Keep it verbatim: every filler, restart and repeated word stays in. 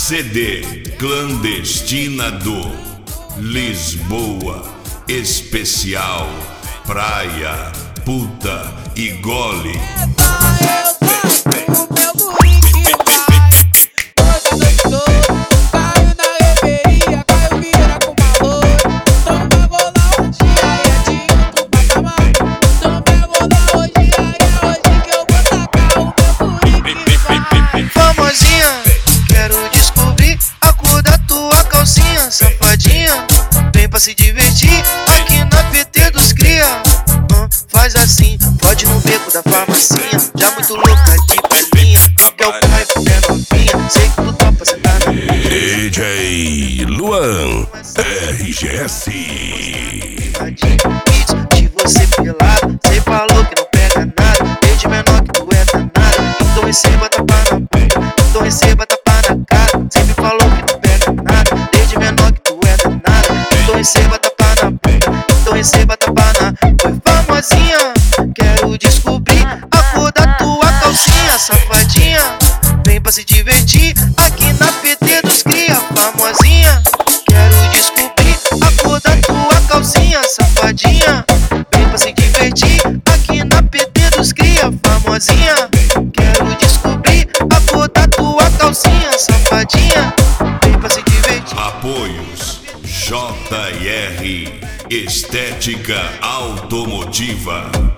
C D Clandestina do Lisboa Especial Praia, Puta e Gole. Famosinha, quero descobrir a cor da tua calcinha. Safadinha, vem pra se divertir aqui na P T dos cria. Hum, faz assim, pode no beco da farmacinha. Já muito louca de palhinha, tu quer o pai, tu quer novinha. Sei que tu topa sentar na D J Luan R G S. De você pelado, cê falou que não pega nada. Desde menor que tu é danada, então receba tapa na bunda, então receba tapa na cara. Sempre falou que não pega nada, desde menor que tu é danada, então receba tapa na bunda, então receba tapa na. Foi famosinha, quero descobrir a cor da tua calcinha. Safadinha, vem pra se divertir aqui na P T dos cria. Famosinha, quero descobrir a cor da tua calcinha. Safadinha, vem pra se divertir aqui na P T dos cria. Famosinha, quero descobrir a cor da tua calcinha. Safadinha, vem pra se divertir. Apoios J R Estética Automotiva.